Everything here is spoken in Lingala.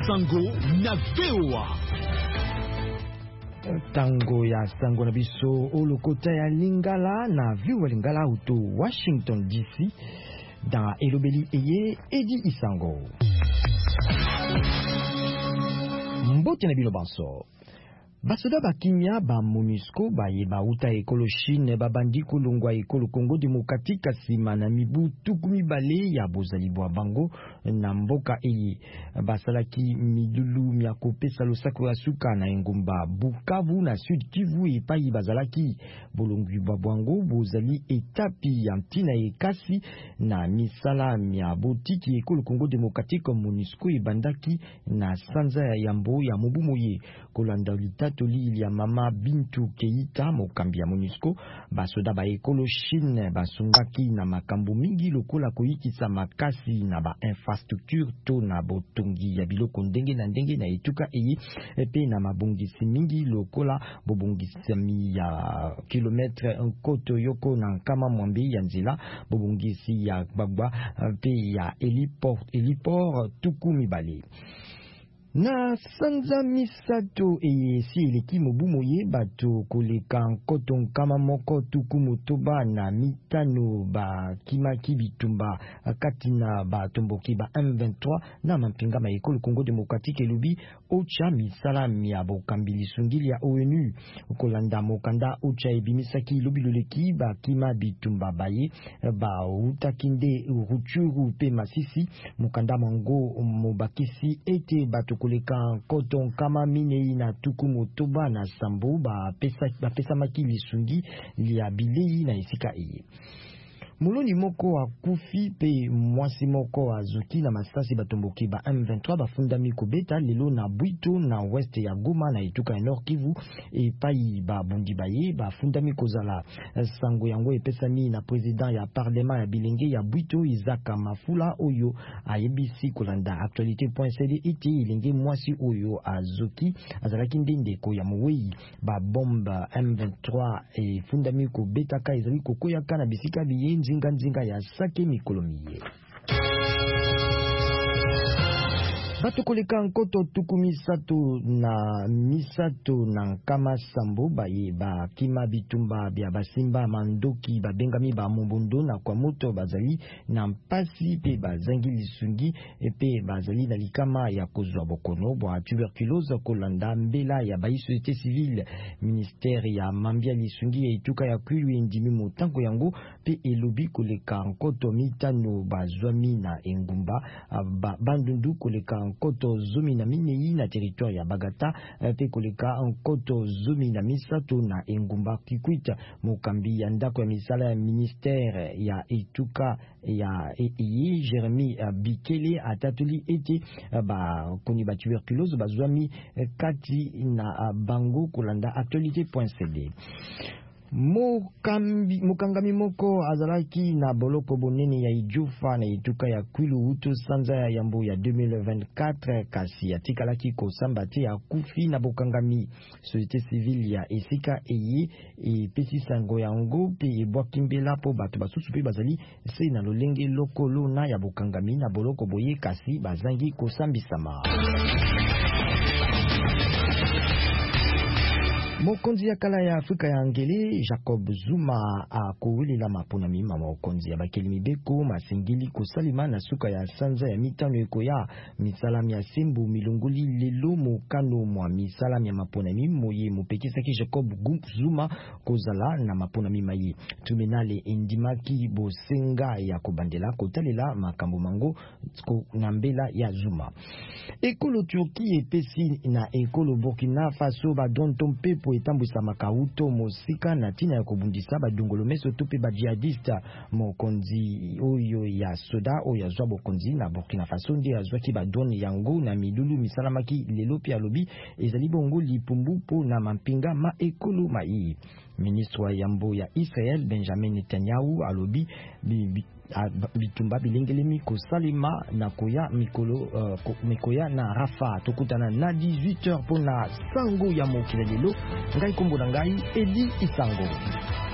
Sango na VOA. Tango ya sango na biso olokota ya Lingala na VOA Lingala uto Washington DC dans elobeli eye Edi Isango. Mbote na bino banso. Basoda bakimya ba MONUSCO ba yeba uta ekolo Chine ba bandi kulungwa ekolo Congo Démocratique sima na mibu tukumi bale ya bozali bwa bango na mboka eye basalaki midulu mya kopesa losako ya suka na engumba Bukavu na Sud Kivu epai bazalaki bolongwi bwa bango bozali etapi ya ntina ekasi na misala mya botiki ekolo Congo Démocratique MONUSCO ebandaki na sanza ya yambo ya mobu moye kolanda toli ya mama Bintu Keita mokambi ya MONUSCO basoda ba ekolo Chine basungaki na makambo mingi lokola koyikisa makasi na ba infrastructure to na botongi ya biloko ndenge na ndenge na etuka eye epe na mabongisi mingi lokola bobongisi ya kilometre nkoto yoko na nkama mwambe ya nzela bobongisi ya gbagba pe ya heliport tuku mibale. Na sanza misato si eleki mobu moye bato koleka nkoto nkama moko tuku motoba na mitano ba kimaki bitumba kati na batomboki ba M23 na mampinga ma ekolo Congo Démocratique elubi ocha misala mya bokambili sungili ya ONU kolanda mokanda ocha ebimisaki lobi loleki ba kima bitumba baye ba utakinde ruchuru pe masisi mokanda mango mobakisi ete bato koleka koton kama minei na tuku motoba na sambo ba pesa makili sungi lia bilei na esika eye. Muloni moko akufi pe mwasi moko azuki na masasi batomboki ba M23 bafundami kobeta lelo na Bwito na weste ya Goma na etuka ya Nord Kivu epai ba bundi baye bafundami kozala sango yango epesami na president ya parlement ya bilenge ya Bwito Izaka Mafula oyo ayebisi kolanda actualité.cd iti ilenge mwasi oyo azuki azalaki ndeko ya muwei ba bomba M23 fundami kobeta ka ezali kokoyaka na bisika biye nzinga ya sake mikolomiye. Bato koleka nkoto tuku misato na nkama sambo baye ba kima bitumba bya basimba mandoki babengami ba mombondo na kwa moto bazali na mpasi pe bazangi lisungi pe bazali na likama ya kozwa bokono bwa tuberculose kolanda mbela ya ba société civile ministère ya mambia lisungi etuka ya kwilu endimi motango yango pe elobi koleka nkoto mitano bazwami na engumba bandundu koleka nkoto zumi na minei na territoire ya Bagata pe koleka nkoto zumi na misato na engumba Kikwita mokambi ya ndako ya misala ya ministère ya etuka ya Jeremy Bikele atatuli ete koni ba tuberculose bazwami kati na bango kolanda actualité.cd. Mokangami moko azalaki na boloko bonene ya ijofa na etuka ya kwilu uto sanza ya yambo ya 2024 kasi atikalaki kosamba te ya kufi na bokangami société civile ya esika eye epesi sango yango pe ebwaki mbela po bato basusu pe bazali se na lolenge lokolo na ya bokangami na boloko boye kasi bazangi kosambisama. Mokonzi ya kala ya Afrika ya Angele Jacob Zuma akowelela maponami ma mokonzi ya bakeli mibeko masengili kosalima na suka ya sanza ya mitano ekoya misalami ya sembo milongoli lelo mokano mwa misalami ya maponami moye mopekisaki Jacob Zuma kozala na maponami maye tumenale endimaki bosenga ya kobandela kotalela makambo mango na mbela ya Zuma. Ekolo Turki epesi na ekolo Burkina Faso badonto mpepo etambwisa makauto mosika na tina ya kobundisa badongolo meso tope ba jihadista mokonzi oyo ya soda oyo azwa bokonzi na Burkina Faso nde azwaki badone yango na milulu misalamaki lelo pia lobi ezali bongo lipumbupo na mampinga ma ekolo mai. Ministre wa yambo ya Israel Benjamin Netanyahu alobi bitumba bilengelemi kosalima na koya mikolo mikoya na Rafa tokutana na 18h pona sango ya mokili lelo ngai kombo na ngai Edi Isango.